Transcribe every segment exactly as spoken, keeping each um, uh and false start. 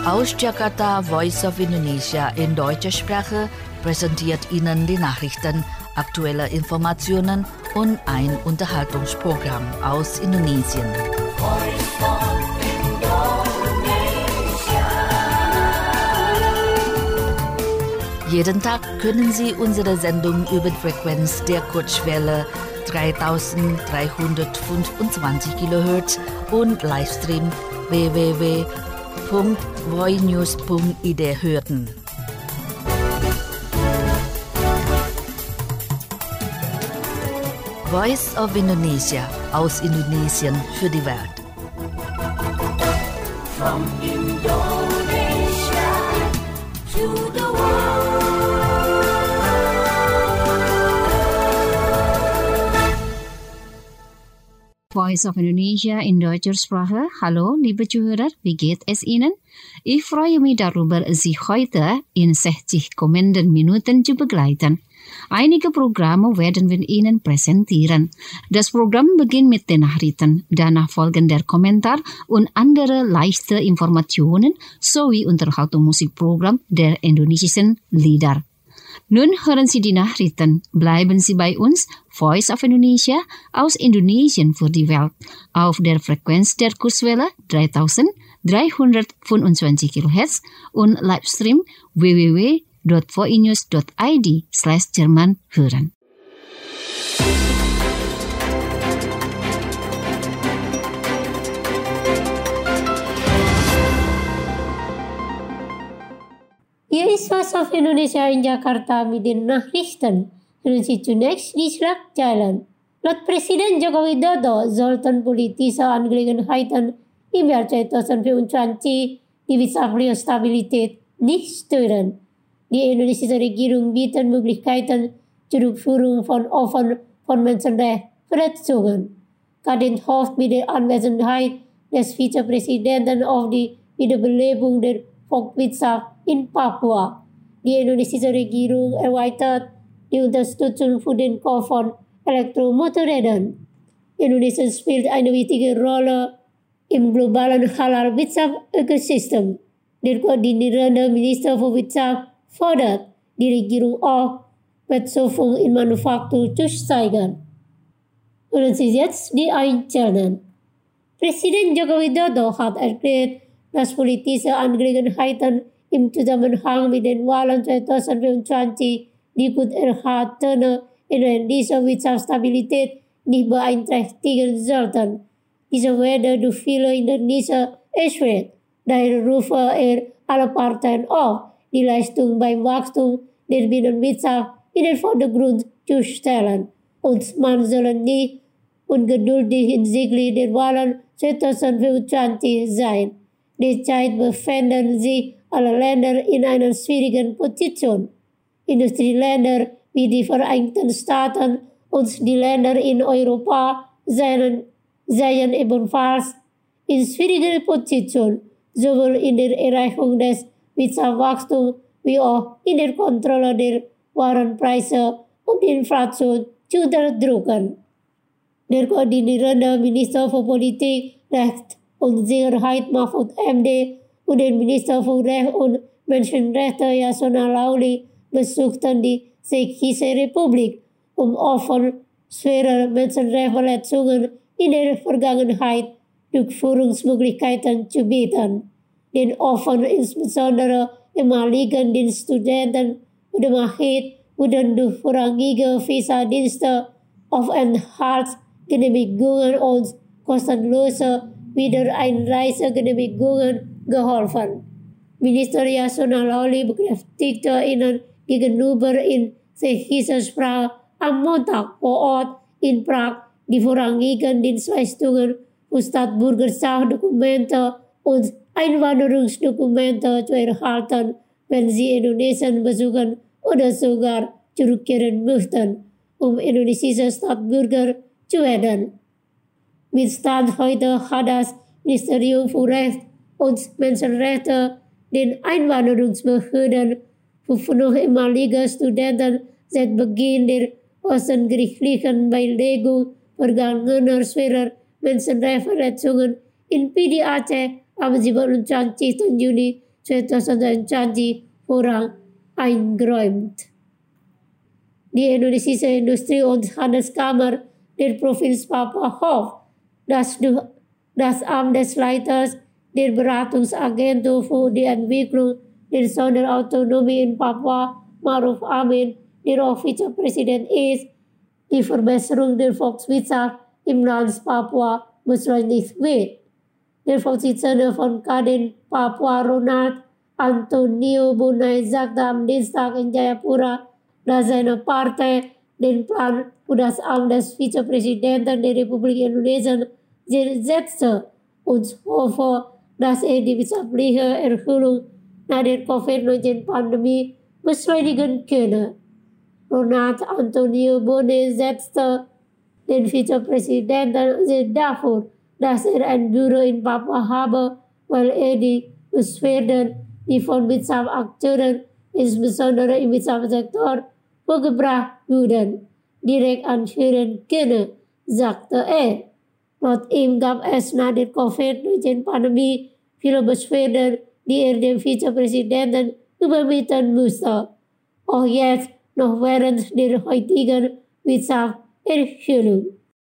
Aus Jakarta, Voice of Indonesia in deutscher Sprache präsentiert Ihnen die Nachrichten, aktuelle Informationen und ein Unterhaltungsprogramm aus Indonesien. Jeden Tag können Sie unsere Sendung über die Frequenz der Kurzwelle dreitausenddreihundertfünfundzwanzig Kilohertz und Livestream w w w punkt voinews punkt i d hören. Voice of Indonesia aus Indonesien für die Welt. From Indonesia to the world. Voice of Indonesia in deutscher Sprache. Hallo, liebe Zuhörer, wie geht es Ihnen? Ich freue mich darüber, Sie heute in sechzig kommenden Minuten zu begleiten. Einige Programme werden wir Ihnen präsentieren. Das Programm beginnt mit den Nachrichten, danach folgen der Kommentar und andere leichte Informationen sowie Unterhaltungsmusikprogramm der indonesischen Lieder. Nun hören Sie die Nachrichten. Bleiben Sie bei uns, Voice of Indonesia aus Indonesien für die Welt, auf der Frequenz der Kurzwelle dreitausenddreihundertfünfundzwanzig Kilohertz und Livestream w w w punkt voinews punkt i d slash Jerman hören. Hier ist Voice of Indonesia in Jakarta mit den Nachrichten. Hören Sie zunächst die Schlagzeilen. Laut Presiden Joko Widodo sollten politische Angelegenheiten im Jahr zweitausendfünfundzwanzig die wirtschaftliche Stabilität nicht stören. Die indonesische Regierung bietet Möglichkeiten zur Rückführung von Opfern von Menschenrechtsverletzungen. Kadin hofft mit der Anwesenheit des Vizepräsidenten auf die Wiederbelebung der Volkswirtschaft in Papua. Die indonesische Regierung erweitert die Unterstützung für den Kauf von Elektromotorrädern. Indonesien spielt eine wichtige Rolle im globalen Halal-Wirtschaftsökosystem. Der koordinierende Minister für Wirtschaft fordert die Regierung auf, Wertschöpfung in Manufaktur zu steigern. Hören Sie jetzt die Einzelnen. Präsident Joko Widodo hat erklärt, dass politische Angelegenheiten im Zusammenhang mit den Wahlen zweitausendfünfundzwanzig die gut erhaltene inländische Wirtschaftsstabilität nicht beeinträchtigen sollten. Diese werde durch viele Indoneser erschwert. Daher rufe er alle Parteien auf, die Leistung beim Wachstum der Binnenwirtschaft in den Vordergrund zu stellen. Und man soll nicht ungeduldig hinsichtlich der Wahlen zweitausendfünfundzwanzig sein. Derzeit befinden sich alle Länder in einer schwierigen Position. Industrieländer wie die Vereinigten Staaten und die Länder in Europa seien, seien ebenfalls in schwieriger Position, sowohl in der Erreichung des Wirtschaftswachstums wie auch in der Kontrolle der Warenpreise, um die Inflation zu unterdrücken. Der koordinierende Minister für Politik, Recht und Sicherheit Mahfud M D und der Minister für Recht und Menschenrechte Yasona Lawli besuchten die Tschechische Republik, um Opfern schwerer Menschenrechtsverletzungen in der Vergangenheit Rückführungsmöglichkeiten zu bieten. Den Opfern, insbesondere ehemaligen Studenten und Mahid, wurden durch vorrangige Visadienste, Aufenthaltsgenehmigungen und kostenlose Wiedereinreisegenehmigungen geholfen. Minister Yasona Lawli bekräftigte ihnen gegenüber in tschechischer Sprache am Montag vor Ort in Prag die vorrangigen Dienstleistungen für Staatsbürgerschaft, Dokumente und Einwanderungsdokumente zu erhalten, wenn sie Indonesien besuchen oder sogar zurückkehren möchten, um indonesische Staatsbürger zu werden. Mit Stand heute hat das Ministerium für Recht und Menschenrechte den Einwanderungsbehörden für fünf ehemalige Studenten seit Beginn der außergerichtlichen Beilegung vergangener schwerer Menschenrechtsverletzungen in P D Aceh am siebenundzwanzigsten Juni tweeduizend voorrang eingeräumt. Die Indonesische Industrie- und Handelskammer der Provinz Papua hofft, dass durch das Amt des Leiters der Beratungsagentur für die Entwicklung der Sonderautonomie in Papua, Maruf Amin, der auch Vizepräsident ist, die Verbesserung der Volkswirtschaft im Land Papua beschleunigt wird. Der Vorsitzende von Kadin Papua, Ronald Antonio Bunai, sagte am Dienstag in Jayapura, dass seine Partei den Plan für das Amt des Vizepräsidenten der Republik Indonesien setzte und hoffe, dass er die wirtschaftliche Erholung nach der Covid neunzehn Pandemie beschleunigen könne. Ronald Antonio Bunai setzte den Vizepräsidenten dafür, dass er ein Büro in Papua habe, weil er die Beschwerden, die von Wirtschaftsakteuren, insbesondere im Wirtschaftssektor, vorgebracht wurden, direkt anhören könne, sagte er. Laut ihm gab es nach der Covid neunzehn Pandemie viele Beschwerden, die er dem Vizepräsidenten übermitteln musste. Auch jetzt noch während der heutigen Wirtschaftserholung.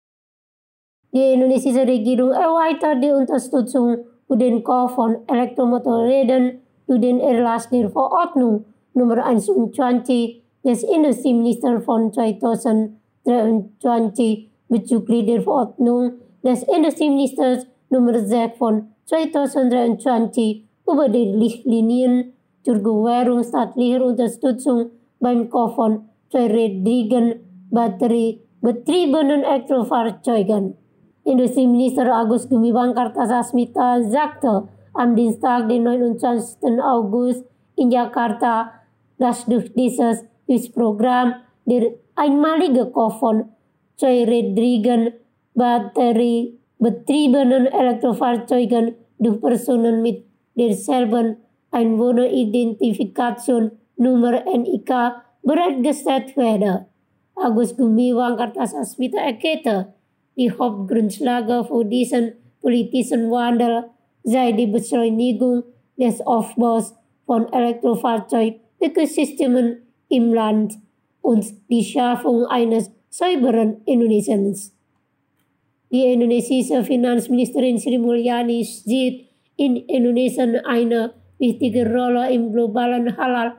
Die indonesische Regierung erweitert die Unterstützung für den Kauf von Elektromotorrädern durch den Erlass der Verordnung Nummer einundzwanzig des Industrieministers von zweitausenddreiundzwanzig bezüglich der Verordnung des Industrieministers Nummer sechs von zweitausenddreiundzwanzig über die Richtlinien zur Gewährung staatlicher Unterstützung beim Kauf von zweirädrigen batteriebetriebenen Elektrofahrzeugen. Industrieminister Agus Gumiwang Kartasasmita sagte am Dienstag, den neunundzwanzigsten August in Jakarta, dass durch dieses Hilfsprogramm der einmalige Kauf von zweirädrigen batteriebetriebenen Elektrofahrzeugen durch Personen mit derselben Einwohneridentifikation Nummer N I K bereitgestellt werde. Agus Gumiwang Kartasasmita erklärte, die Hauptgrundlage für diesen politischen Wandel sei die Beschleunigung des Aufbaus von Elektrofahrzeug-Ökosystemen im Land und die Schaffung eines sauberen Indonesiens. Die indonesische Finanzministerin Sri Mulyani sieht in Indonesien eine wichtige Rolle im globalen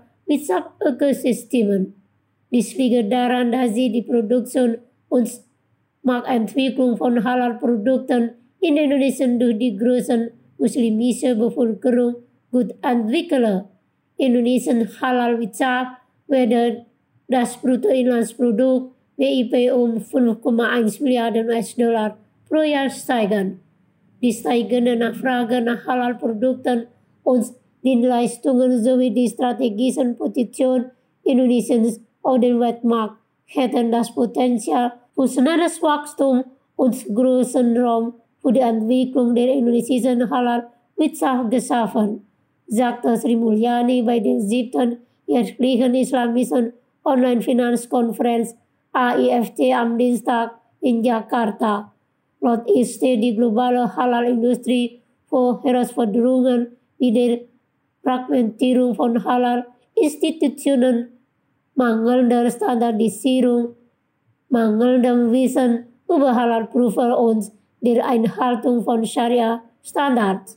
Halal-Wirtschaftsökosystemen. Dies liegt daran, dass sie die Produktion und Marktentwicklung von Halal-Produkten in Indonesien durch die großen muslimische Bevölkerung gut entwickelt. Indonesian Halal-Wirtschaft werde das Bruttoinlandsprodukt B I P um fünf Komma eins Milliarden U S-Dollar pro Jahr steigern. Die steigende Nachfrage nach Halal-Produkten und Dienstleistungen sowie die strategischen Position Indonesiens auf dem Weltmarkt hätten das Potenzial für schnelles Wachstum und großen Raum für die Entwicklung der indonesischen Halal-Wirtschaft geschaffen, sagte Sri Mulyani bei der siebten jährlichen islamischen Online-Finanzkonferenz A I F C am Dienstag in Jakarta. Laut ihr steht die globale Halal-Industrie vor Herausforderungen wie der Fragmentierung von Halal-Institutionen, mangelnder Standardisierung, mangelndem Wissen über Halal-Prüfer und der Einhaltung von Scharia-Standards.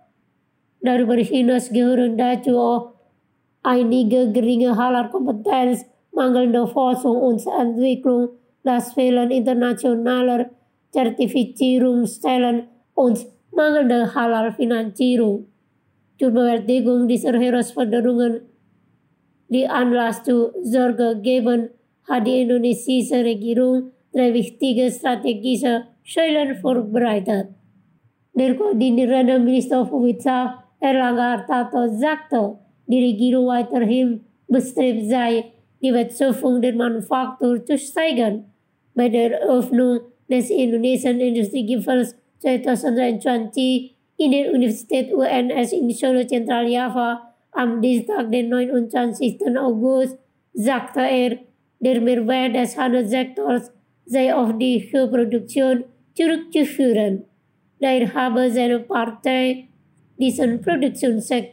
Darüber hinaus gehören dazu auch einige geringe Halal-Kompetenz, mangelnde Forschung und Entwicklung, das Fehlen internationaler Zertifizierungsstellen und mangelnde Halal-Finanzierung. Zur Bewältigung dieser Herausforderungen, die Anlass zur Sorge geben, hat die indonesische Regierung drei wichtige strategische Säulen vorbereitet. Der koordinierende Minister für Wirtschaft Erlangga Hartarto sagte, die Regierung weiterhin bestrebt sei, die Wertschöpfung der Manufaktur zu steigern. Bei der Eröffnung des Indonesischen Industriegipfels zweitausenddreiundzwanzig in der Universität U N S in Solo Zentraljava am Dienstag, den neunundzwanzigsten August, sagte er, der Mehrwert des Handelssektors sei auf die Produktion zurückzuführen. Daher habe seine Partei diesen Produktionssektor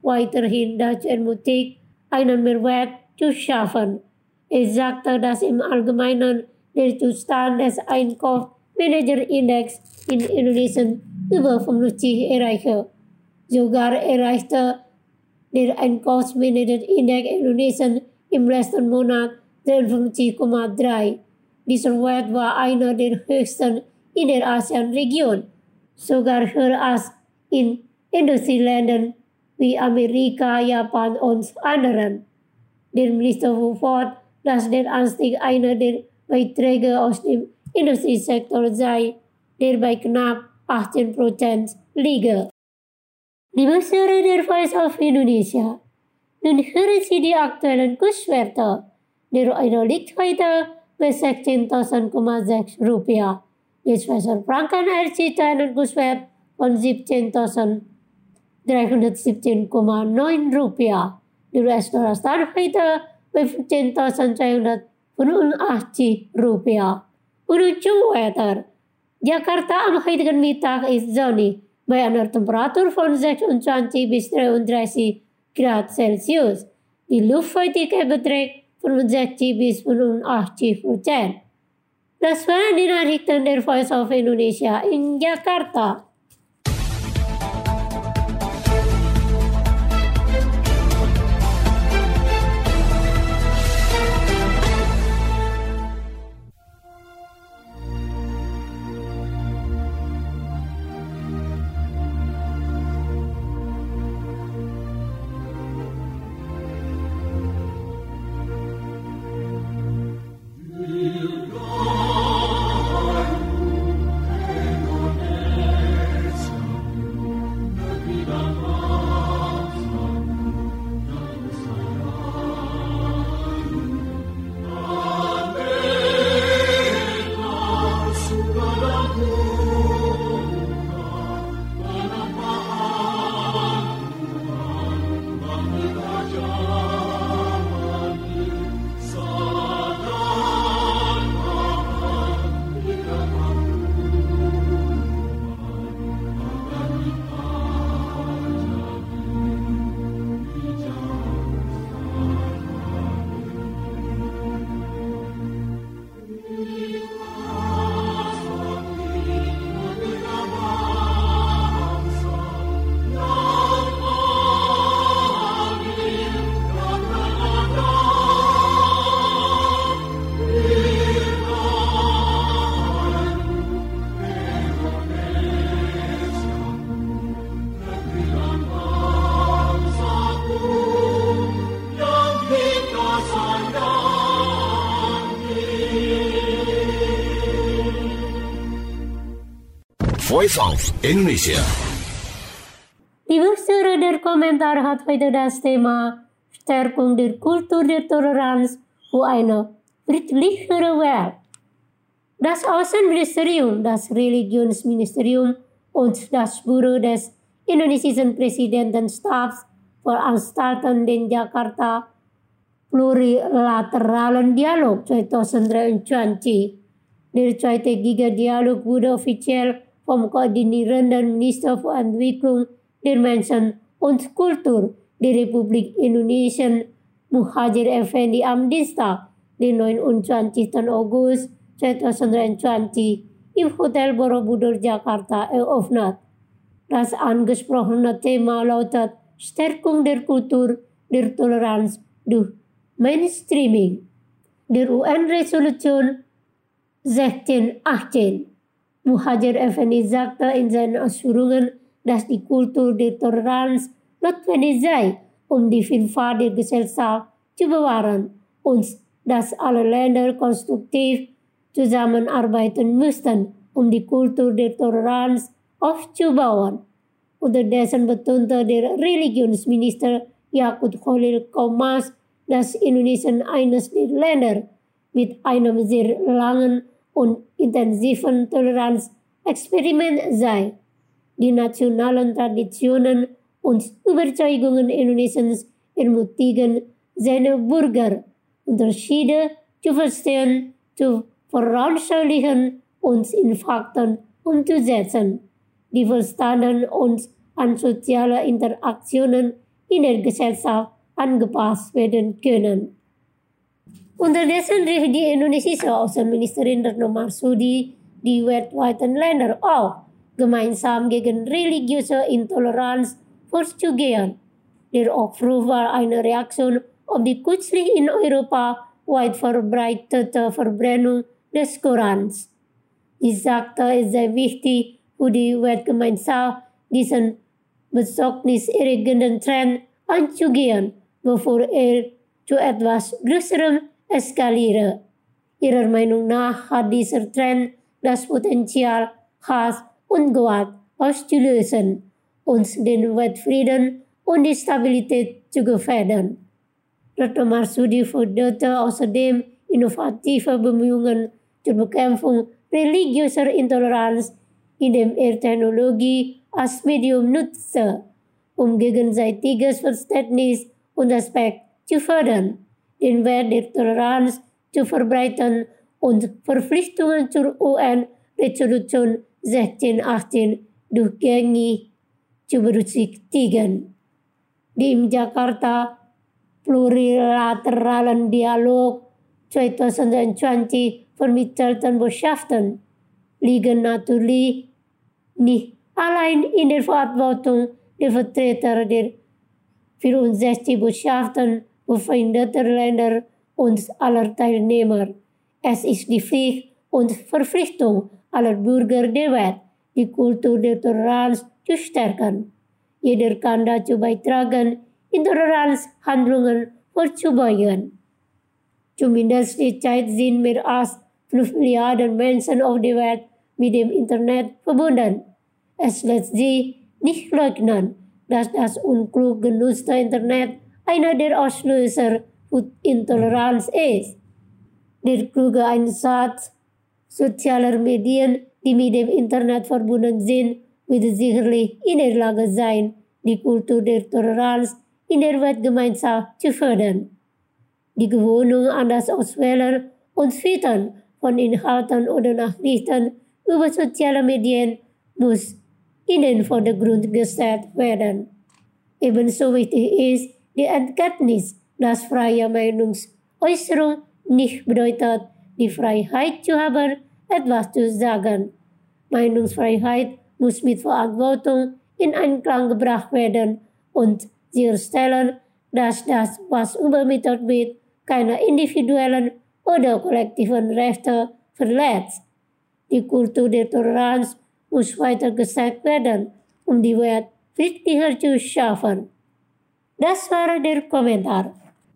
weiterhin Dutch ermutigt, einen Mehrwert zu schaffen. Er sagte, dass im Allgemeinen der Zustand des Einkaufsmanagerindex in Indonesien über fünfzig erreiche. Sogar erreichte der Einkaufsmanagerindex Indonesien im letzten Monat dreiundfünfzig Komma drei. Dieser Wert war einer der höchsten in der ASEAN-Region, sogar höher als in Industrieländern wie Amerika, Japan und anderen. Der Minister fuhr fort, dass der Anstieg einer der Beiträge aus dem Industriesektor sei, der bei knapp achtzehn Prozent liege. Liebe Hörer der Voice of Indonesia, nun hören Sie die aktuellen Kurswerte. Der Euro liegt heute bei sechzehntausend Komma sechs Rupiah. Der Schweizer Franken erzielt einen Kurswert von siebzehntausenddreihundertsiebzehn Komma neun Rupiah. Der U S-Dollar stand heute bei fünfzehntausendzweihundertfünfundachtzig Rupiah. Menuju weiter. Jakarta am heutigen Mittag ist sonnig, bei einer Temperatur von sechsundzwanzig bis dreiunddreißig Grad Celsius. Die Luftfeuchtigkeit beträgt fünfundsechzig bis fünfundachtzig Prozent. Das waren die Nachrichten der Voice of Indonesia in Jakarta. Voice of Indonesia. Liebe Hörer, der Kommentar hat heute das Thema Stärkung der Kultur der Toleranz für eine friedlichere Welt. Das Außenministerium, das Religionsministerium und das Büro des indonesischen Präsidentenstabs veranstalten den Jakarta Plurilateralen Dialog zweitausenddreiundzwanzig. Der zweitägige Dialog wurde offiziell vom koordinierenden Minister für Entwicklung der Menschen und Kultur der Republik Indonesien, Muhadjir Effendi, am Dienstag, den neunundzwanzigsten August zweitausenddreiundzwanzig, im Hotel Borobudur, Jakarta, eröffnet. Das angesprochene Thema lautet Stärkung der Kultur der Toleranz durch Mainstreaming der U N-Resolution sechzehnhundertachtzehn. Muhadjir Effendi sagte in seinen Ausführungen, dass die Kultur der Toleranz notwendig sei, um die Vielfalt der Gesellschaft zu bewahren und dass alle Länder konstruktiv zusammenarbeiten müssten, um die Kultur der Toleranz aufzubauen. Unterdessen betonte der Religionsminister Yakut Khalil Qomas, dass Indonesien eines der Länder mit einem sehr langen und intensiven Toleranzexperiment sei. Die nationalen Traditionen und Überzeugungen Indonesiens ermutigen seine Bürger, Unterschiede zu verstehen, zu veranschaulichen und in Fakten umzusetzen, die Verstanden und an soziale Interaktionen in der Gesellschaft angepasst werden können. Unterdessen rief die indonesische Außenministerin Retno Marsudi die weltweiten Länder auf, gemeinsam gegen religiöse Intoleranz vorzugehen. Der Aufruf war eine Reaktion auf die kürzlich in Europa weit verbreitete Verbrennung des Korans. Sie sagte, es sei wichtig für die Weltgemeinschaft, diesen besorgniserregenden Trend anzugehen, bevor er zu etwas Größerem eskaliere. Ihrer Meinung nach hat dieser Trend das Potenzial, Hass und Gewalt auszulösen und den Weltfrieden und die Stabilität zu gefährden. Retno Marsudi forderte außerdem innovative Bemühungen zur Bekämpfung religiöser Intoleranz, indem er Technologie als Medium nutzte, um gegenseitiges Verständnis und Respekt zu fördern, den Wert der Toleranz zu verbreiten und Verpflichtungen zur U N-Resolution sechzehnhundertachtzehn durchgängig zu berücksichtigen. Die in Jakarta plurilateralen Dialog zwanzig zwanzig vermittelten Botschaften liegen natürlich nicht allein in der Verantwortung der Vertreter der vierundsechzig Botschaften befreundeter Länder und aller Teilnehmer. Es ist die Pflicht und Verpflichtung aller Bürger der Welt, die Kultur der Toleranz zu stärken. Jeder kann dazu beitragen, Intoleranzhandlungen vorzubeugen. Zumindest derzeit sind mehr als fünf Milliarden Menschen auf der Welt mit dem Internet verbunden. Es lässt sich nicht leugnen, dass das unklug genutzte Internet einer der Auslöser für Intoleranz ist. Der kluge Einsatz sozialer Medien, die mit dem Internet verbunden sind, wird sicherlich in der Lage sein, die Kultur der Toleranz in der Weltgemeinschaft zu fördern. Die Gewöhnung an das Auswählen und Filtern von Inhalten oder Nachrichten über soziale Medien muss in den Vordergrund gestellt werden. Ebenso wichtig ist die Erkenntnis, dass freie Meinungsäußerung nicht bedeutet, die Freiheit zu haben, etwas zu sagen. Meinungsfreiheit muss mit Verantwortung in Einklang gebracht werden und sicherstellen, dass das, was übermittelt wird, keine individuellen oder kollektiven Rechte verletzt. Die Kultur der Toleranz muss weiter gestärkt werden, um die Welt friedlicher zu schaffen. Das war der Kommentar.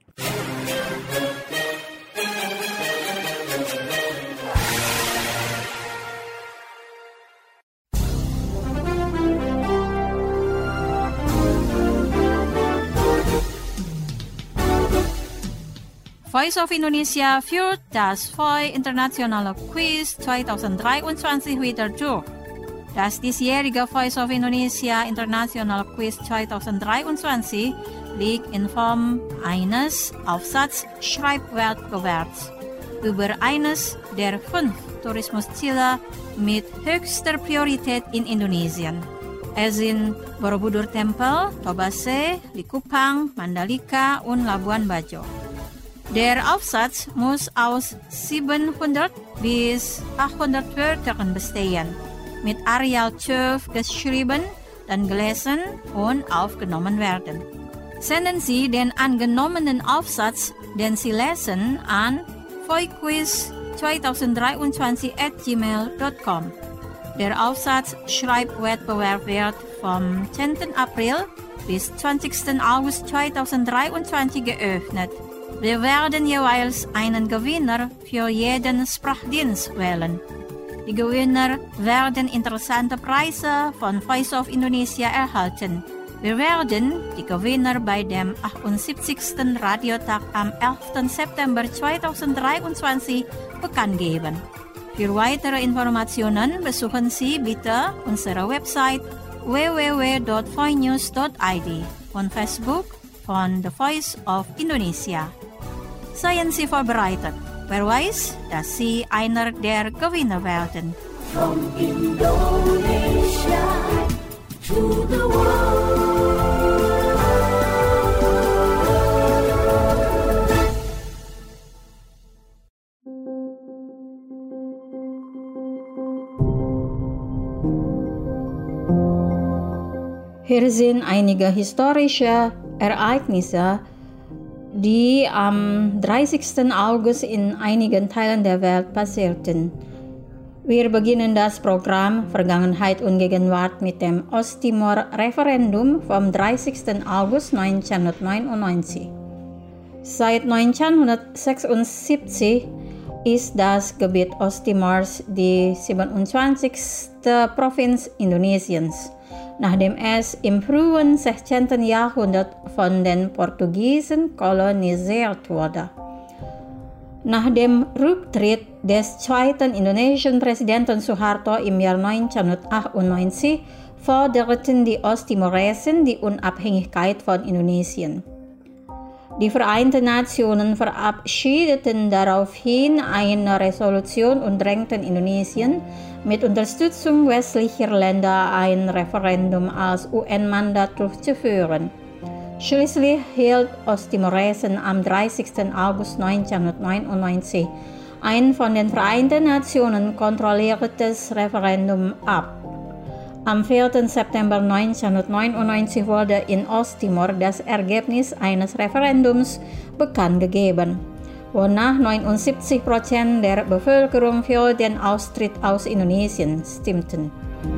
Voice of Indonesia führt das V O I Internationale Quiz zwanzig dreiundzwanzig wieder durch. Das diesjährige Voice of Indonesia International Quiz zwanzig dreiundzwanzig liegt in Form eines Aufsatz-Schreibwettbewerbs über eines der fünf Tourismusziele mit höchster Priorität in Indonesien. Es sind Borobudur Tempel, Tobase, Likupang, Mandalika und Labuan Bajo. Der Aufsatz muss aus siebenhundert bis achthundert Wörtern bestehen, mit Arial zwölf geschrieben, dann gelesen und aufgenommen werden. Senden Sie den angenommenen Aufsatz, den Sie lesen, an voiquiz zwanzig dreiundzwanzig at gmail dot com. Der Aufsatz-Schreibwettbewerb wird vom zehnten April bis zwanzigsten August zwanzig dreiundzwanzig geöffnet. Wir werden jeweils einen Gewinner für jeden Sprachdienst wählen. Die Gewinner werden interessante Preise von Voice of Indonesia erhalten. Wir werden die Gewinner bei dem achtundsiebzigsten Radiotag am elften September zwanzig dreiundzwanzig bekannt geben. Für weitere Informationen besuchen Sie bitte unsere Website w w w dot voinews dot i d und Facebook von The Voice of Indonesia. Seien Sie vorbereitet. Wer weiß, dass Sie einer der Gewinner werden. From Indonesia to the world. Hier sind einige historische Ereignisse, die am dreißigsten August in einigen Teilen der Welt passierten. Wir beginnen das Programm Vergangenheit und Gegenwart mit dem Osttimor-Referendum vom dreißigsten August neunzehnhundertneunundneunzig. Seit neunzehnhundertsechsundsiebzig ist das Gebiet Osttimors die siebenundzwanzigste Provinz Indonesiens, nachdem es im frühen sechzehnten Jahrhundert von den Portugiesen kolonisiert wurde. Nach dem Rücktritt des zweiten indonesischen Präsidenten Suharto im Jahr neunzehnhundertachtundneunzig forderten die Osttimoresen die Unabhängigkeit von Indonesien. Die Vereinten Nationen verabschiedeten daraufhin eine Resolution und drängten Indonesien mit Unterstützung westlicher Länder ein Referendum als U N-Mandat durchzuführen. Schließlich hielt Osttimoresen am dreißigsten August neunzehnhundertneunundneunzig ein von den Vereinten Nationen kontrolliertes Referendum ab. Am vierten September neunzehnhundertneunundneunzig wurde in Osttimor das Ergebnis eines Referendums bekannt gegeben, wonach neunundsiebzig Prozent der Bevölkerung für den Austritt aus Indonesien stimmten.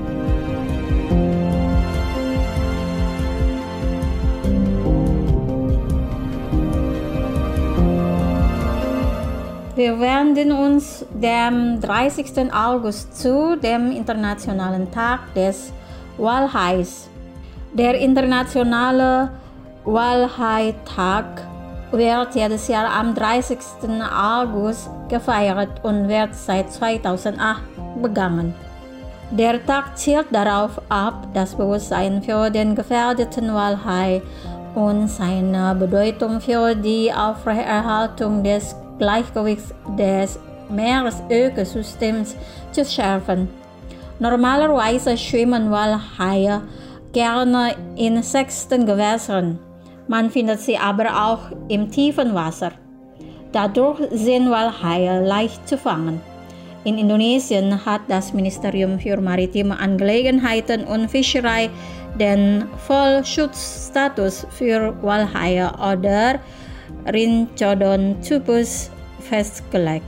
Wir wenden uns dem dreißigsten August zu, dem Internationalen Tag des Walhais. Der Internationale Walhai-Tag wird jedes Jahr am dreißigsten August gefeiert und wird seit zweitausendacht begangen. Der Tag zielt darauf ab, das Bewusstsein für den gefährdeten Walhai und seine Bedeutung für die Aufrechterhaltung des Gleichgewichts des Meeresökosystems zu schärfen. Normalerweise schwimmen Walhaie gerne in sechsten Gewässern. Man findet sie aber auch im tiefen Wasser. Dadurch sind Walhaie leicht zu fangen. In Indonesien hat das Ministerium für Maritime Angelegenheiten und Fischerei den Vollschutzstatus für Walhaie oder Rhincodon-Typus festgelegt.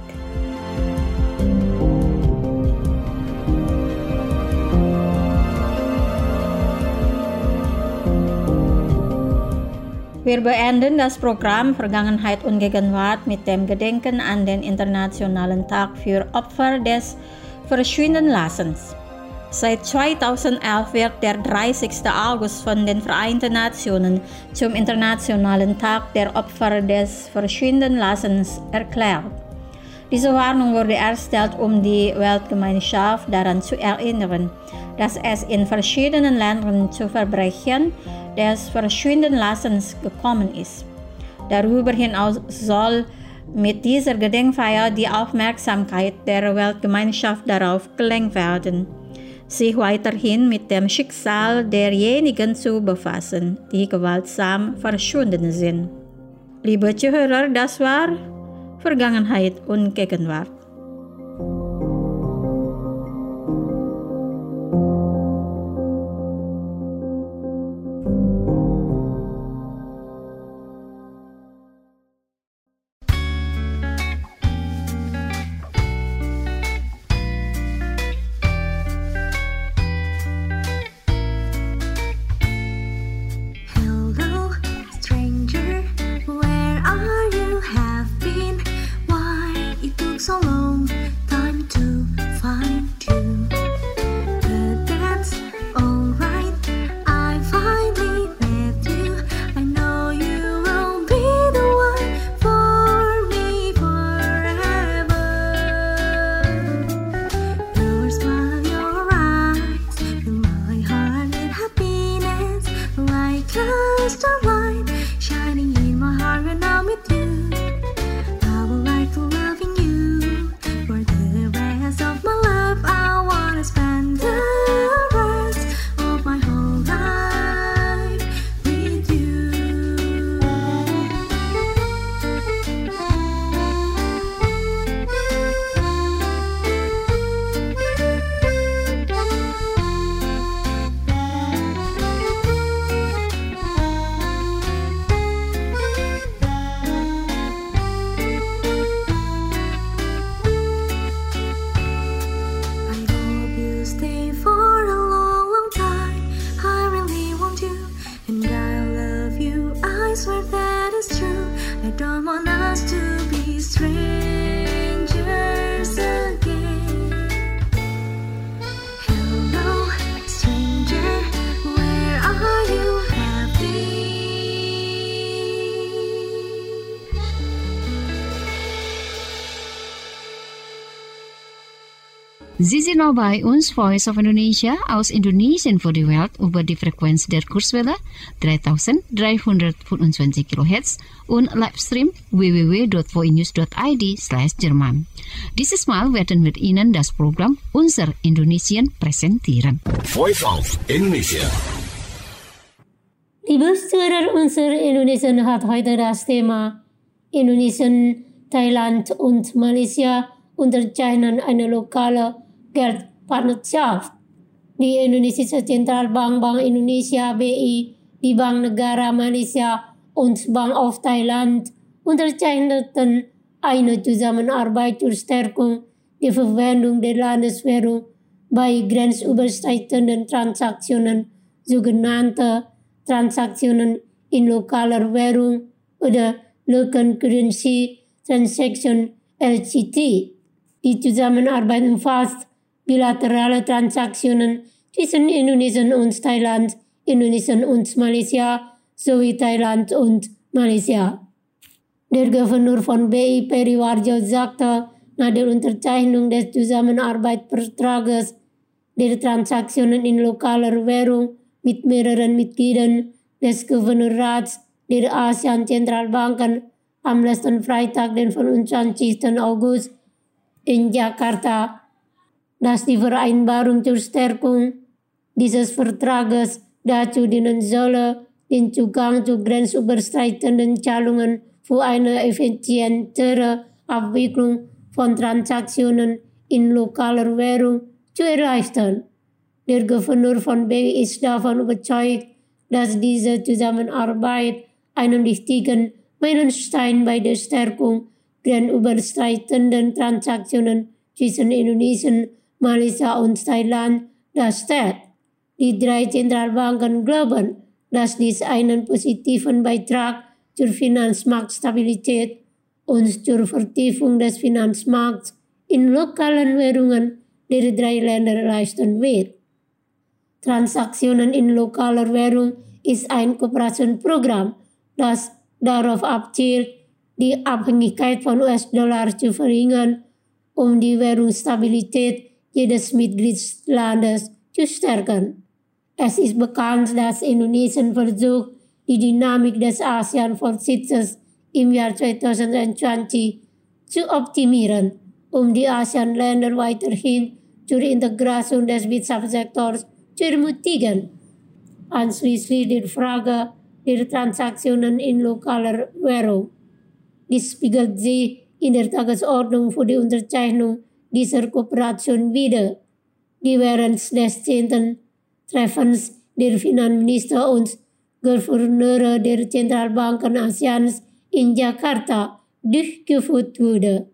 Wir beenden das Programm Vergangenheit und Gegenwart mit dem Gedenken an den Internationalen Tag für Opfer des Verschwindenlassens. Seit zweitausendelf wird der dreißigsten August von den Vereinten Nationen zum Internationalen Tag der Opfer des Verschwindenlassens erklärt. Diese Warnung wurde erstellt, um die Weltgemeinschaft daran zu erinnern, dass es in verschiedenen Ländern zu Verbrechen des Verschwindenlassens gekommen ist. Darüber hinaus soll mit dieser Gedenkfeier die Aufmerksamkeit der Weltgemeinschaft darauf gelenkt werden, sich weiterhin mit dem Schicksal derjenigen zu befassen, die gewaltsam verschwunden sind. Liebe Zuhörer, das war Vergangenheit und Gegenwart. So long. Sie sind noch bei uns, Voice of Indonesia, aus Indonesien für die Welt über die Frequenz der Kurzwelle dreitausenddreihundertfünfundzwanzig Kilohertz und Livestream w w w punkt voinews punkt i d slash Jerman. Dieses Mal werden wir Ihnen das Programm Unser Indonesien präsentieren. Voice of Indonesia. Liebe Zuhörer, unser Indonesien hat heute das Thema Indonesien, Thailand und Malaysia unterzeichnen eine lokale Geldpartnerschaft. Die Indonesische Zentralbank, Bank Indonesia B I, die Bank Negara Malaysia und Bank of Thailand unterzeichneten eine Zusammenarbeit zur Stärkung der Verwendung der Landeswährung bei grenzüberschreitenden Transaktionen, sogenannte Transaktionen in lokaler Währung oder Local Currency Transaction L C T. Die Zusammenarbeit umfasst bilaterale Transaktionen zwischen Indonesien und Thailand, Indonesien und Malaysia sowie Thailand und Malaysia. Der Gouverneur von B I Peri Warjo sagte nach der Unterzeichnung des Zusammenarbeitsvertrages der Transaktionen in lokaler Währung mit mehreren Mitgliedern des Gouverneurrats der ASEAN-Zentralbanken am letzten Freitag, den fünfundzwanzigsten August in Jakarta, dass die Vereinbarung zur Stärkung dieses Vertrages dazu dienen solle, den Zugang zu grenzüberschreitenden Zahlungen für eine effizientere Abwicklung von Transaktionen in lokaler Währung zu erleichtern. Der Gouverneur von B I ist davon überzeugt, dass diese Zusammenarbeit einen wichtigen Meilenstein bei der Stärkung grenzüberschreitenden Transaktionen zwischen Indonesien, Malaysia und Thailand darstellt. Die drei Zentralbanken glauben, dass dies einen positiven Beitrag zur Finanzmarktstabilität und zur Vertiefung des Finanzmarkts in lokalen Währungen der drei Länder leisten wird. Transaktionen in lokaler Währung ist ein Kooperationsprogramm, das darauf abzielt, die Abhängigkeit von U S-Dollar zu verringern, um die Währungsstabilität jedes Mitgliedslandes zu stärken. Es ist bekannt, dass Indonesien versucht, die Dynamik des ASEAN-Vorsitzes im Jahr zweitausendzwanzig zu optimieren, um die ASEAN-Länder weiterhin zur Integration des Wirtschaftssektors zu ermutigen. Anschließend die Frage der Transaktionen in lokaler Währung. Dies spiegelt sich in der Tagesordnung für die Unterzeichnung dieser Kooperation wider, die während des zehnten Treffens der Finanzminister und Gouverneure der Zentralbanken ASEANs in Jakarta durchgeführt wurde.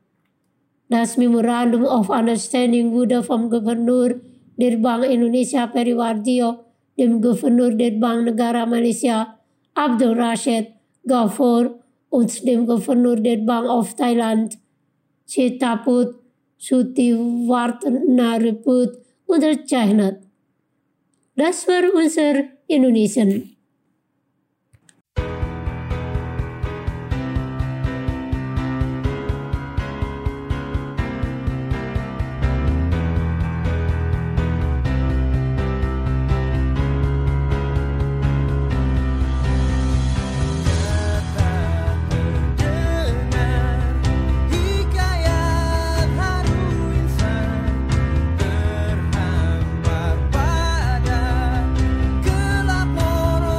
Das Memorandum of Understanding wurde vom Gouverneur der Bank Indonesia Peri Warjio, dem Gouverneur der Bank Negara Malaysia Abdul Rashid Ghaffur und dem Gouverneur der Bank of Thailand Chetaput Sutiwartanareput unterzeichnet. Das war unser Indonesien. Gelap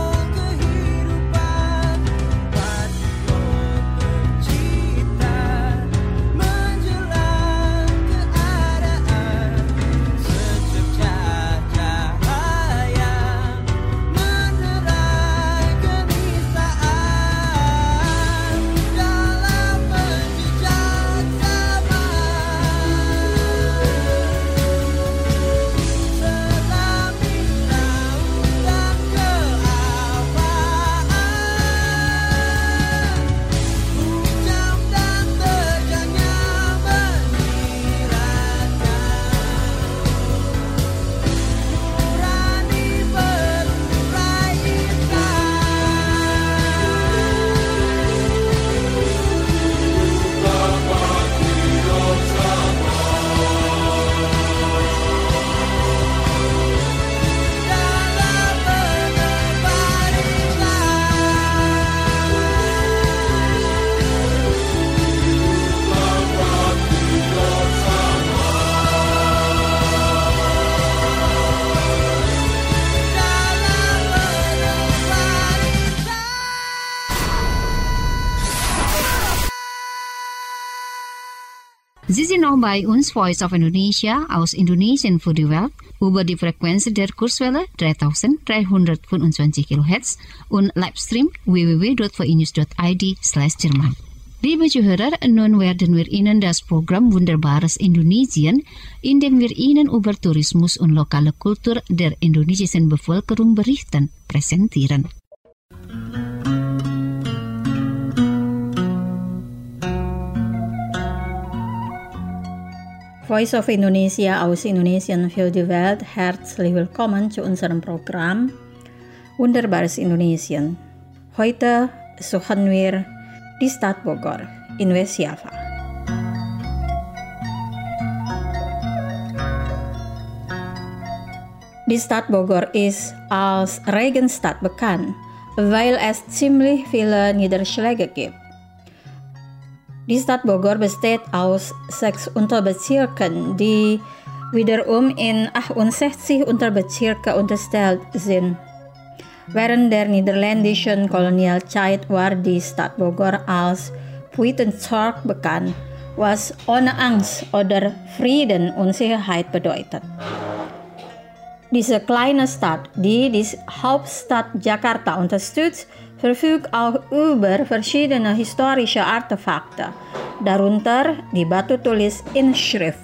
Sie sind auch bei uns Voice of Indonesia aus Indonesien für die Welt über die Frequenz der Kurzwelle dreitausenddreihundertfünfundzwanzig Kilohertz und Livestream w w w punkt v i news punkt i d slash Jerman. Liebe Zuhörer, nun werden wir Ihnen das Programm Wunderbares Indonesien, in dem wir Ihnen über Tourismus und lokale Kultur der indonesischen Bevölkerung berichten, präsentieren. Voice of Indonesia aus Indonesien für die Welt, herzlich willkommen zu unserem Programm Wunderbares Indonesien. Heute suchen wir die Stadt Bogor in West Java. Die Stadt Bogor ist als Regenstadt bekannt, weil es ziemlich viele Niederschläge gibt. Die Stadt Bogor besteht aus sechs Unterbezirken, die wiederum in achtundsechzig Unterbezirke unterteilt sind. Während der niederländischen Kolonialzeit war die Stadt Bogor als Puitentorp bekannt, was ohne Angst oder Frieden und Sicherheit bedeutet. Diese kleine Stadt, die die Hauptstadt Jakarta unterstützt, verfügt auch über verschiedene historische Artefakte, darunter die Batu Tulis Inschrift.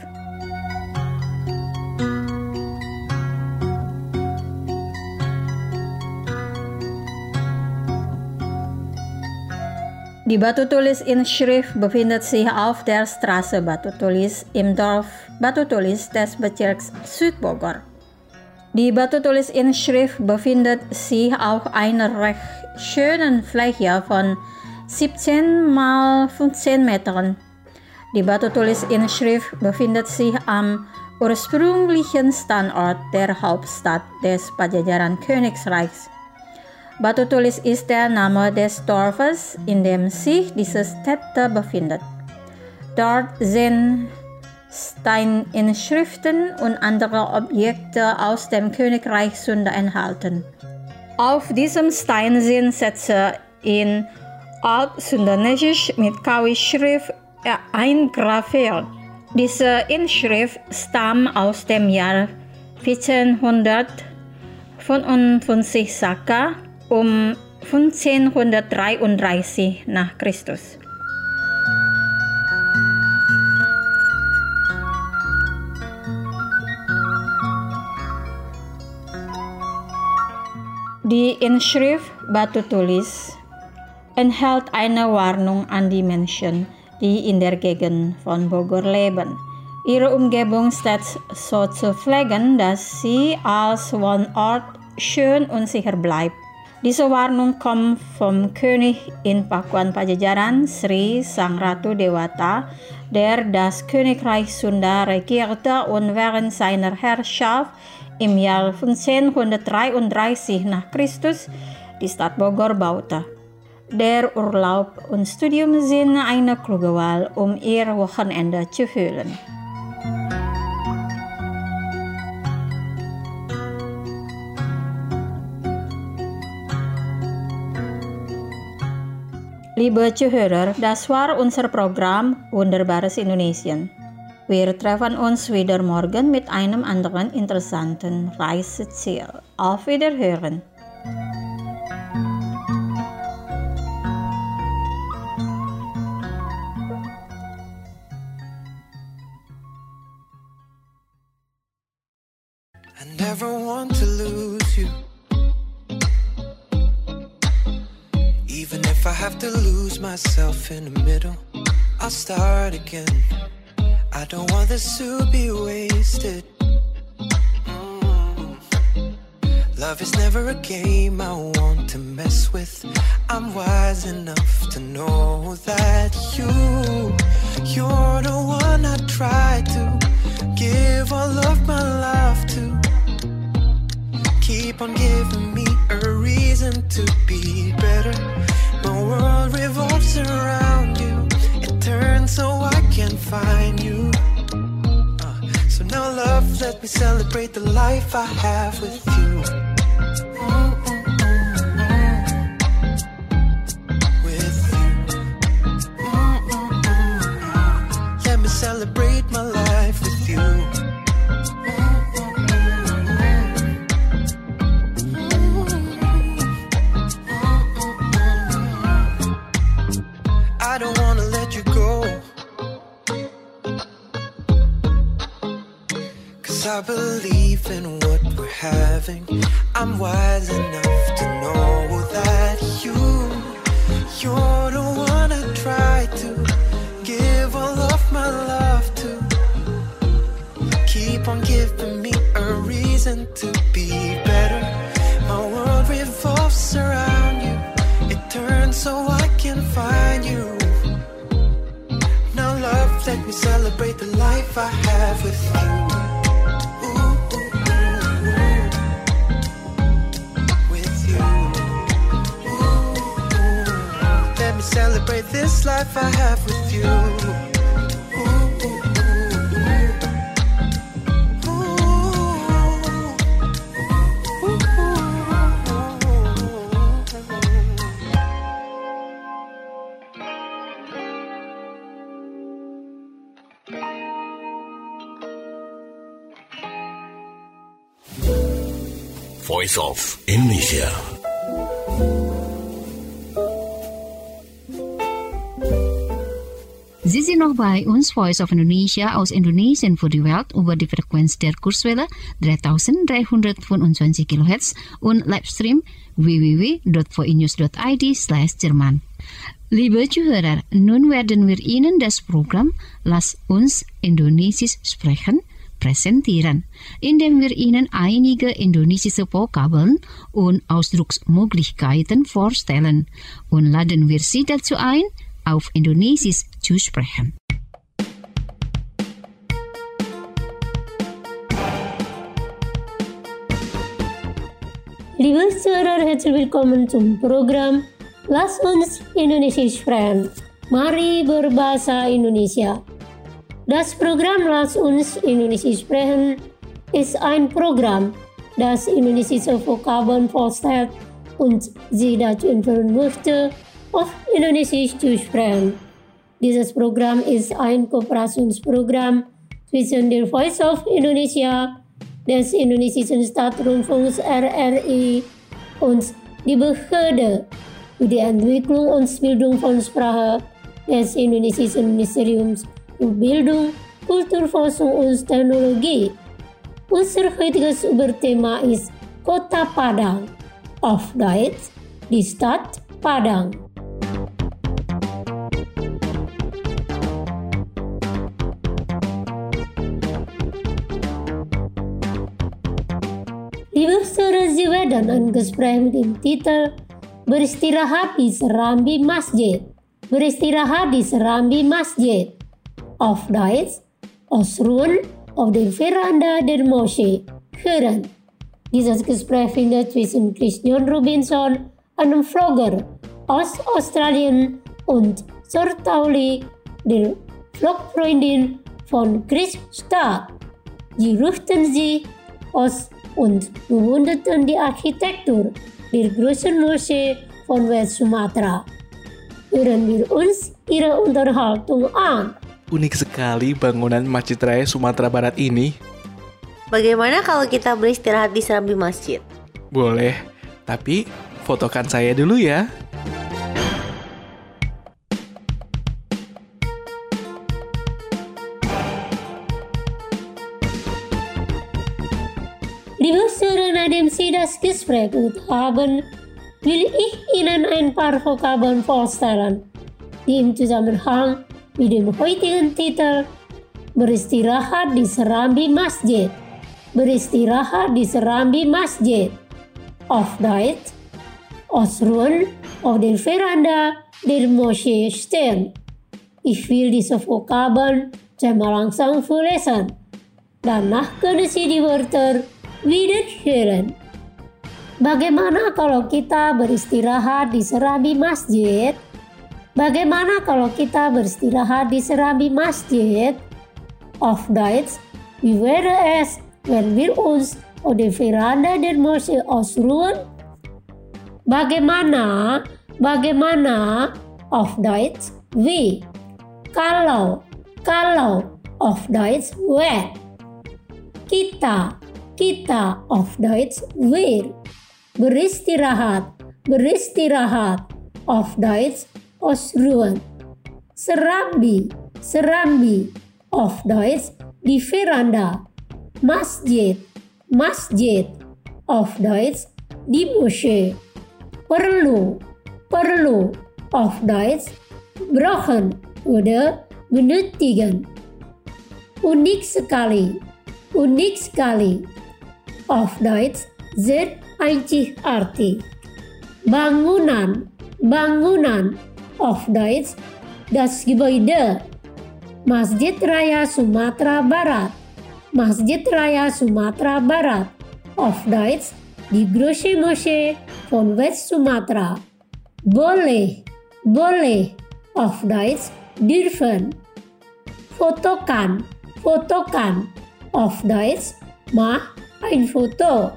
Die Batu Tulis Inschrift befindet sich auf der Straße Batu Tulis im Dorf Batu Tulis des Bezirks Südbogor. Die Batu Tulis Inschrift befindet sich auf einer recht schönen Fläche von siebzehn mal fünfzehn Metern. Die Batu Tulis Inschrift befindet sich am ursprünglichen Standort der Hauptstadt des Pajajaran Königreichs. Batu Tulis ist der Name des Dorfes, in dem sich diese Stätte befindet. Dort sind Steininschriften und andere Objekte aus dem Königreich Sunda enthalten. Auf diesem Stein sind Sätze in Altsundanesisch mit Kawi-Schrift eingraviert. Diese Inschrift stammt aus dem Jahr vierzehnhundertfünfundfünfzig Saka um fünfzehnhundertdreiunddreißig nach Christus. Die Inschrift Batu Tulis enthält eine Warnung an die Menschen, die in der Gegend von Bogor leben, ihre Umgebung stets so zu pflegen, dass sie als Wohnort schön und sicher bleibt. Diese Warnung kommt vom König in Pakuan Pajajaran, Sri Sang Ratu Dewata, der das Königreich Sunda regierte und während seiner Herrschaft im Jahr fünfzehnhundertdreiunddreißig nach Christus die Stadt Bogor baute. Der Urlaub und Studium sind eine kluge Wahl, um ihr Wochenende zu füllen. Liebe Zuhörer, das war unser Programm Wunderbares Indonesien. Wir treffen uns wieder morgen mit einem anderen interessanten Reiseziel. Auf Wiederhören! I never want to lose you. Even if I have to lose myself in the middle, I'll start again. I don't want this to be wasted. Mm. Love is never a game I want to mess with. I'm wise enough to know that you, you're the one I try to give all of my love to. Keep on giving me a reason to be better. My world revolves around you. It turns so I can find you. Uh, so now love, let me celebrate the life I have with you. Mm-mm-mm-mm. With you. Mm-mm-mm-mm. Let me celebrate my life with you. I don't wanna let you go, 'cause I believe in what we're having. I'm wise enough to know that you, you're the one I try to give all of my love to. Keep on giving me a reason to be better. My world revolves around you. It turns so I can find you. Now love, let me celebrate the life I have with you. Ooh, ooh, ooh, ooh. With you. Ooh, ooh. Let me celebrate this life I have with you. Ooh, ooh, ooh, ooh. Ooh, ooh, ooh. Voice of Indonesia. Sie sind noch bei uns, Voice of Indonesia aus Indonesien für die Welt über die Frequenz der Kurzwelle dreitausenddreihundertfünfundzwanzig Kilohertz und Livestream w w w punkt voinews punkt i d slash Jerman. Liebe Zuhörer, nun werden wir Ihnen das Programm Lass uns Indonesisch sprechen präsentieren, indem wir Ihnen einige indonesische Vokabeln und Ausdrucksmöglichkeiten vorstellen und laden wir Sie dazu ein, auf Indonesisch zu sprechen. Liebe Zuhörer, herzlich willkommen zum Programm Lass uns Indonesisch sprechen. Mari berbahasa Indonesia. Das Programm Lass uns Indonesisch sprechen ist ein Programm, das indonesische Vokabeln vorstellt und Sie dazu empfehlen möchte, auf Indonesisch zu sprechen. Dieses Programm ist ein Kooperationsprogramm zwischen der Voice of Indonesia, des indonesischen Staatsrundfunks R R I und die Behörde für die Entwicklung und Bildung von Sprache des indonesischen Ministeriums für Bildung, Kulturforschung und Technologie. Unser heutiges Überthema ist Kota Padang, auf Deutsch die Stadt Padang. Liebe Saudara, Sie werden ein Gespräch mit dem Titel Beristirahat di Serambi Masjid. Beristirahat di Serambi Masjid. Auf Deutsch, Ausruhen auf der Veranda der Moschee hören. Dieses Gespräch findet zwischen Christian Robinson, einem Vlogger aus Australien, und Sortauli, der Vlogfreundin von Chris Stark. Sie ruhten sie aus und bewunderten die Architektur der großen Moschee von West Sumatra. Hören wir uns ihre Unterhaltung an. Unik sekali bangunan Masjid Raya Sumatera Barat ini. Bagaimana kalau kita beristirahat di serambi masjid? Boleh, tapi fotokan saya dulu ya. Liebe Zuhörer, nachdem Sie das Gespräch gehört haben, will ich Ihnen ein paar Vokabeln vorstellen, die im Zusammenhang mit dem heutigen Titel Beristirahat di Serambi Masjid. Beristirahat di Serambi Masjid. Auf Deutsch, Ausruhen auf der Veranda der Moschee stehen. Ich will diese Vokabeln einmal langsam vorlesen. Danach können Sie die Wörter wieder hören. Bagaimana kalau kita beristirahat di serambi masjid? Bagaimana kalau kita beristirahat di serambi masjid? Auf Deutsch, wie wäre es, wenn wir uns auf der Veranda der Moschee ausruhen? Bagaimana? Bagaimana? Auf Deutsch, wie? Kalau, kalau. auf Deutsch wer. Kita, kita auf Deutsch wir. Beristirahat, beristirahat auf Deutsch ausruhen. Serambi, serambi auf Deutsch di veranda. Masjid, masjid auf Deutsch die Moschee. Perlu, perlu auf Deutsch brauchen oder benötigen. Unik sekali, unik sekali auf Deutsch sehr einzigartig. Bangunan, bangunan auf Deutsch das Gebäude. Masjid Raya Sumatera Barat, Masjid Raya Sumatera Barat auf Deutsch die große Moschee von West Sumatra. Boleh, boleh auf Deutsch dürfen. Fotokan, fotokan auf Deutsch mach ein Foto.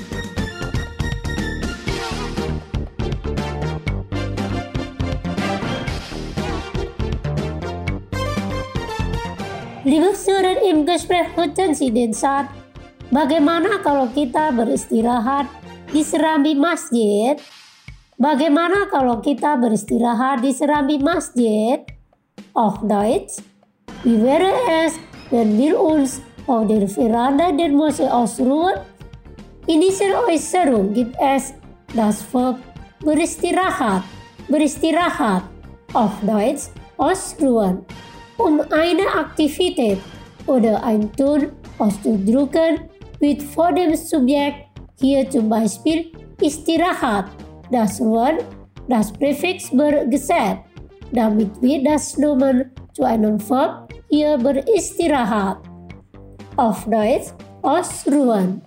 Liebe Studenten im Gespräch hutan si Densat, bagaimana kalau kita beristirahat di serambi masjid? Bagaimana kalau kita beristirahat di serambi masjid? Auf Deutsch, wie wäre es, wenn wir uns auf der Veranda der Moschee ausruhen? In dieser Äußerung gibt es das Verb beristirahat, beristirahat, auf Deutsch ausruhen. Um eine Aktivität oder ein Tun auszudrücken, wird vor dem Subjekt, hier zum Beispiel Istirahat, das Ruhen, das Präfix bergesetzt, damit wird das Nomen zu einem Verb, hier beristirahat. Auf Deutsch ausruhen.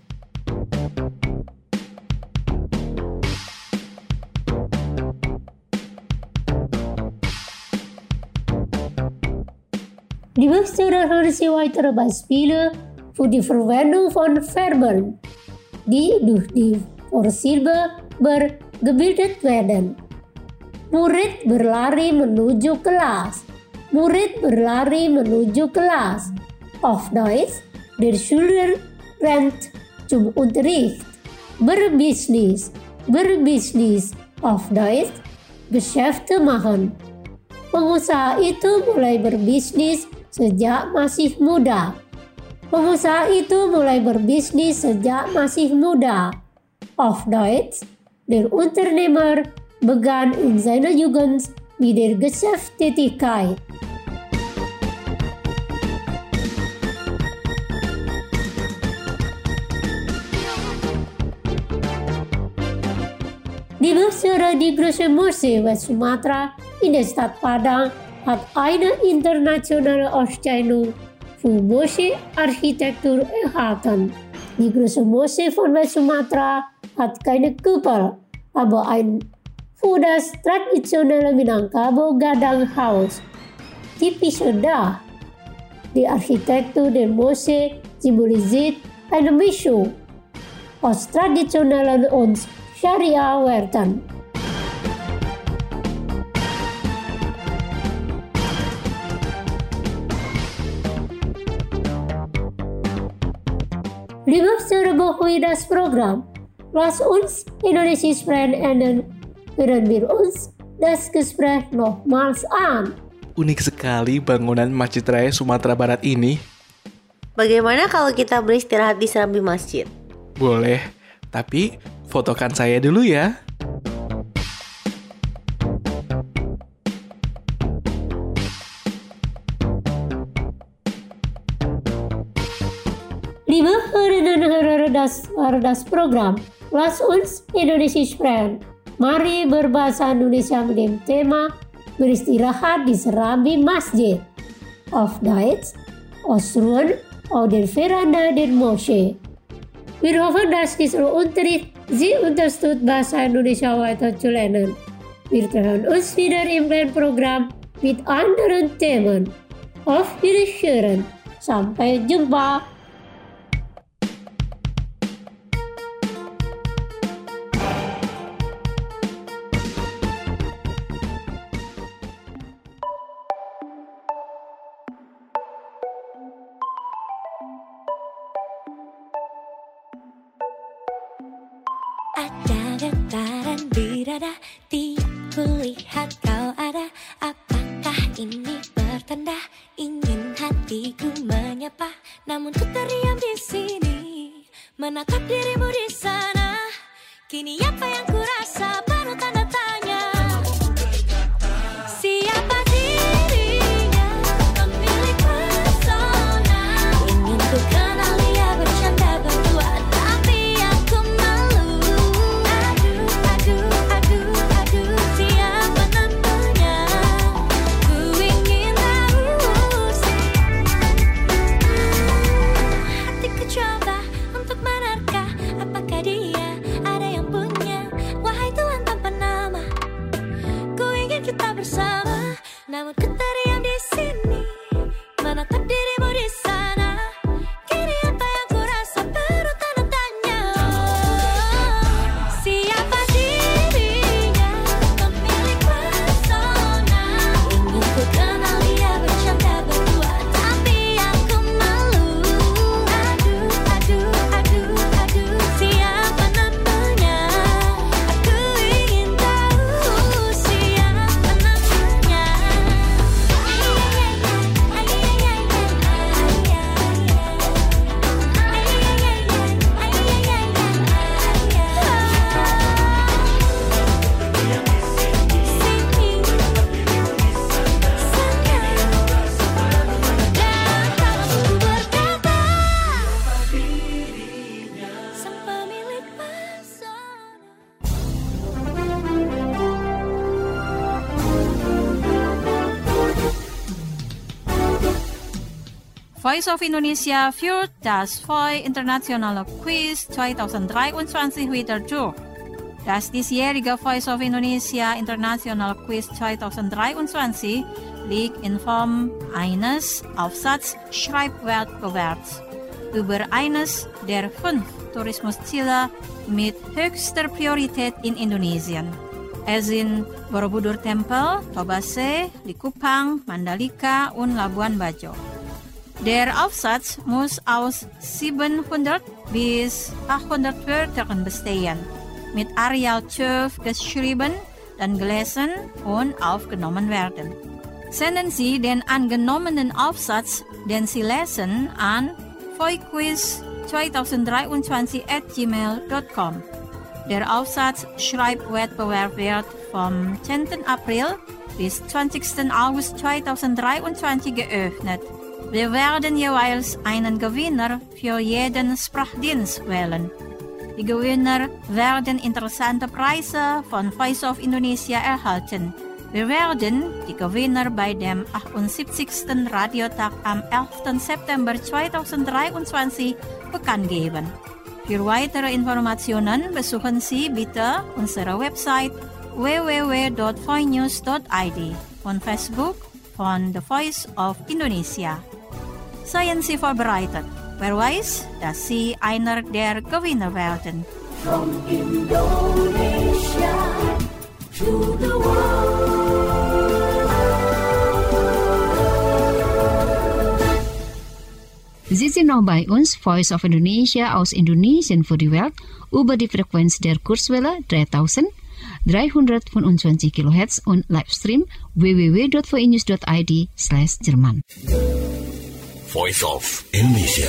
Liebe Studenten, hören Sie weitere Beispiele für die Verwendung von Verben, die durch die Vorsilbe gebildet werden. Murid berlari menuju kelas. Murid berlari menuju kelas. Auf Deutsch, der Schüler rennt zum Unterricht. Berbisnis, berbisnis. Auf Deutsch, Geschäfte machen. Pengusaha itu mulai berbisnis sejak masih muda. Pengusaha itu mulai berbisnis sejak masih muda. Auf Deutsch, der Unternehmer begann in seiner Jugend mit der Geschäftstätigkeit. Die Besucher die große Moschee West Sumatra in der Stadt Padang hat eine internationale Ausstellung für Moschee-Architektur erhalten. Die große Moschee von West Sumatra hat keine Kuppel, aber ein für das traditionelle Minangkabau Gadanghaus. Typische Dach. Die Architektur der Moschee symbolisiert eine Mischung aus traditionellen und Scharia-Werten. Liebe Studenten, das Programm. Lass uns Indonesia sprechen und dann hören wir uns das Gespräch nochmals an. Unik sekali bangunan Masjid Raya Sumatera Barat ini. Bagaimana kalau kita beristirahat di serambi masjid? Boleh, tapi fotokan saya dulu ya. Liebe Hörerinnen und Hörer, das war das Programm. Lass uns Indonesia sprechen. Mari berbahasa Indonesia mit dem Thema beristirahat di serambi masjid. Auf Deutsch, ausruhen auf der Veranda der Moschee. Wir hoffen, dass dieser Unterricht Sie unterstützt, Bahasa Indonesia weiter zu lernen. Wir treffen uns wieder im Lernprogramm mit anderen Themen. Auf Wiedersehen. Sampai jumpa. Ada getaran di dada, tiap kulihat kau ada. Apakah ini pertanda ingin hatiku menyapa? Namun ku terdiam di sini, menatap dirimu di sana. Kini apa yang ku rasa penuh tanda tanya. Siapa dirinya, pemilik pesona. Ingin ku kenal dia bercanda berdua, tapi aku malu. Aduh, aduh, aduh, aduh, siapa namanya? Ku ingin tahu sih. Hatiku coba untuk menerka, apakah dia ada yang punya? Wahai Tuhan tanpa nama, ku ingin kita bersama. Namun ku terdiam di sini, menatap dirimu di sana. Kini apa yang ku rasa penuh tanda tanya. Siapa dirinya, pemilik pesona. Ingin ku kenal dia bercanda berdua, tapi aku malu. Aduh, aduh, aduh, aduh, siapa namanya? Aku ingin tahu siapa namanya. Sang pemilik pesona. Voice of Indonesia führt das Voi Internationale Quiz zwanzig drieëntwintig wieder durch. Das diesjährige Voice of Indonesia International Quiz zwanzig drieëntwintig liegt in Form eines Aufsatz-Schreibwettbewerbs über eines der fünf Tourismusziele mit höchster Priorität in Indonesien. Es sind Borobudur Tempel, Tobase, Likupang, Mandalika und Labuan Bajo. Der Aufsatz muss aus siebenhundert bis achthundert Wörtern bestehen, mit Arial zwölf geschrieben, dann gelesen und aufgenommen werden. Senden Sie den angenommenen Aufsatz, den Sie lesen, an voiquiz zwanzig drieëntwintig at gmail dot com. Der Aufsatz-Schreibwettbewerb wird vom zehnten April bis zwanzigsten August zwanzig drieëntwintig geöffnet. Wir werden jeweils einen Gewinner für jeden Sprachdienst wählen. Die Gewinner werden interessante Preise von Voice of Indonesia erhalten. Wir werden die Gewinner bei dem achtundsiebzigsten Radiotag am elften September zwanzig drieëntwintig bekannt geben. Für weitere Informationen besuchen Sie bitte unsere Website w w w dot voinews dot i d und Facebook von The Voice of Indonesia. Seien Sie vorbereitet. Wer weiß, dass Sie einer der Gewinner werden. From Indonesia to the world. Sie sind noch bei uns, Voice of Indonesia aus Indonesien für die Welt, über die Frequenz der Kurzwelle dreitausenddreihundertfünfundzwanzig Kilohertz und Livestream w w w dot voinews dot i d slash Jerman. Voice of Indonesia.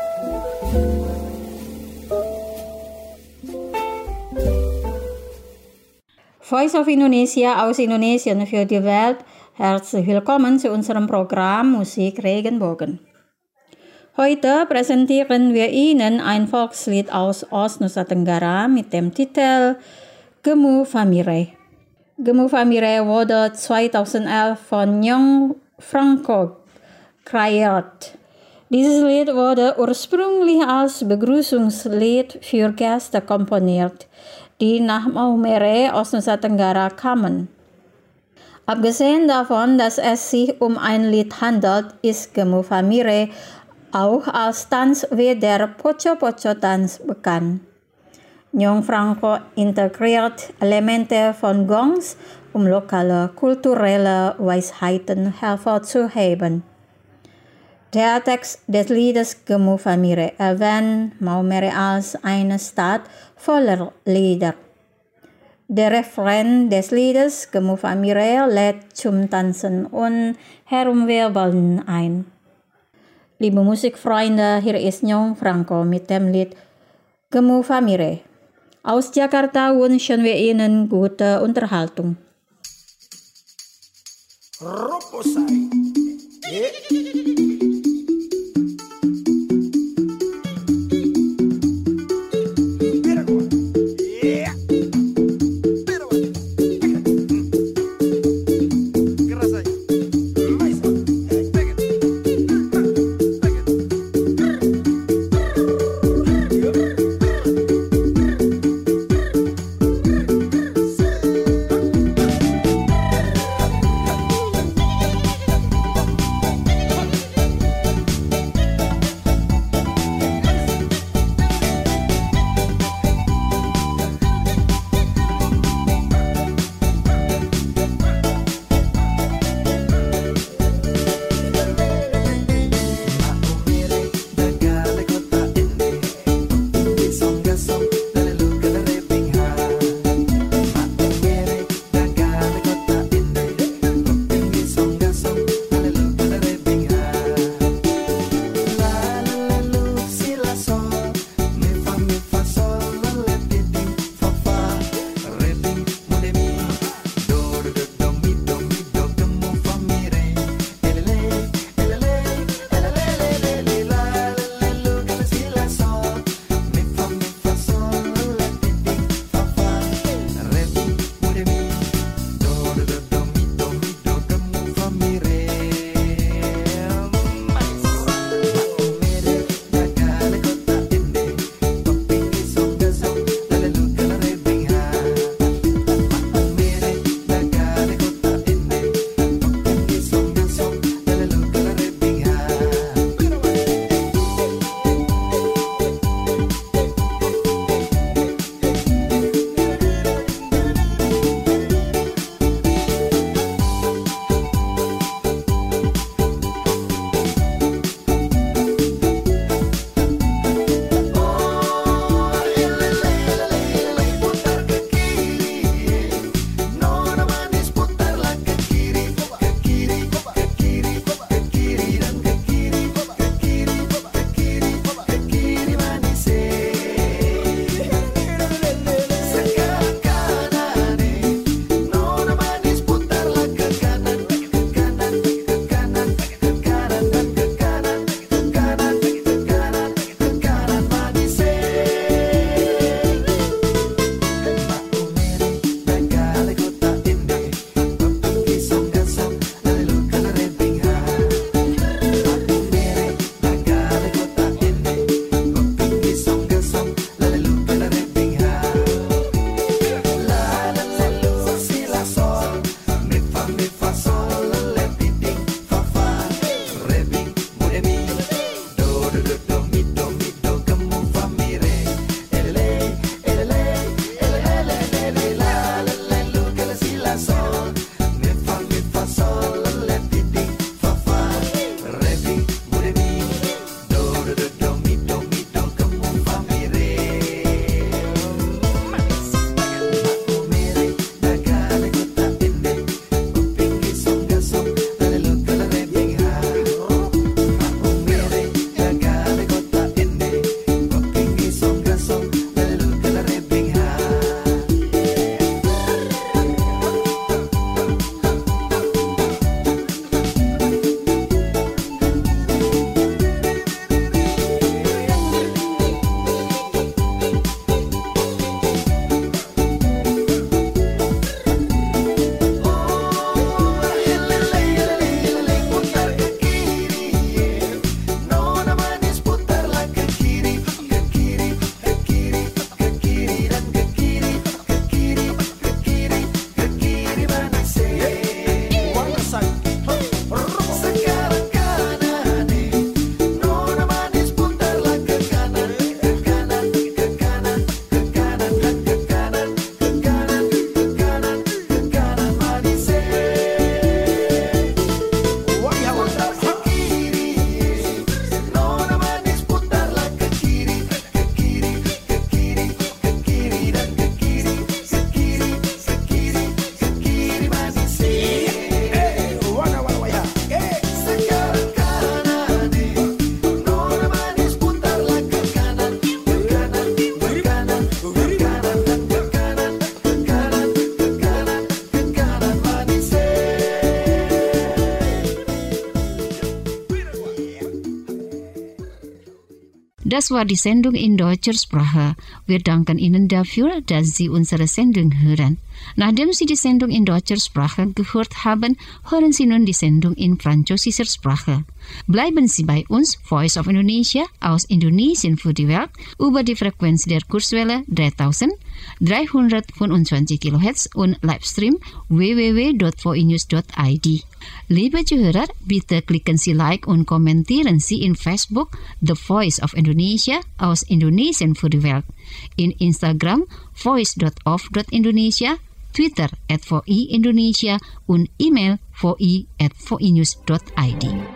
Voice of Indonesia aus Indonesien für die Welt. Herzlich willkommen zu unserem Programm Musik Regenbogen. Heute präsentieren wir Ihnen ein Volkslied aus Ostnusa Tenggara mit dem Titel Gemu Famire. Gemu Famire wurde zweitausendelf von Nyong Franco kreiert. Dieses Lied wurde ursprünglich als Begrüßungslied für Gäste komponiert, die nach Maumere aus Nusa Tenggara kamen. Abgesehen davon, dass es sich um ein Lied handelt, ist Gemu Famire auch als Tanz wie der Poco-Poco-Tanz bekannt. Nyong Franco integriert Elemente von Gongs, um lokale kulturelle Weisheiten hervorzuheben. Der Text des Liedes Gemove Mire erwähnt Maumere als eine Stadt voller Lieder. Der Refrain des Liedes Gemove Mire lädt zum Tanzen und Herumwirbeln ein. Liebe Musikfreunde, hier ist Nyong Franco mit dem Lied Gemove Mire. Aus Jakarta wünschen wir Ihnen gute Unterhaltung. Roposai. Yeah. Das war die Sendung in deutscher Sprache. Wir danken Ihnen dafür, dass Sie unsere Sendung hören. Nachdem Sie die Sendung in deutscher Sprache gehört haben, hören Sie nun die Sendung in französischer Sprache. Bleiben Sie bei uns, Voice of Indonesia, aus Indonesien für die Welt, über die Frequenz der Kurzwelle dreitausenddreihundertfünfundzwanzig Kilohertz und Livestream w w w punkt v i news punkt i d. Liebe Zuhörer, bitte klicken Sie Like und kommentieren Sie in Facebook The Voice of Indonesia aus Indonesien für die Welt, in Instagram voice punkt of punkt indonesia, Twitter at v i indonesia und E-Mail v i at v i news punkt i d.